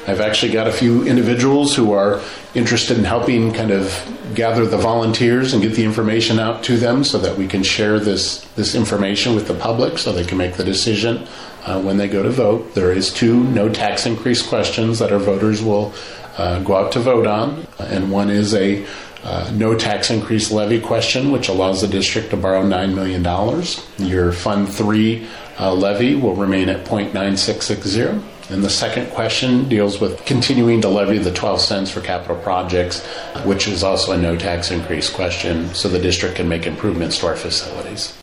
I've actually got a few individuals who are interested in helping kind of gather the volunteers and get the information out to them so that we can share this information with the public so they can make the decision when they go to vote. There is 2 no tax increase questions that our voters will go out to vote on, and one is a no tax increase levy question, which allows the district to borrow $9 million. Your Fund 3 levy will remain at 0.9660. And the second question deals with continuing to levy the 12 cents for capital projects, which is also a no tax increase question, so the district can make improvements to our facilities.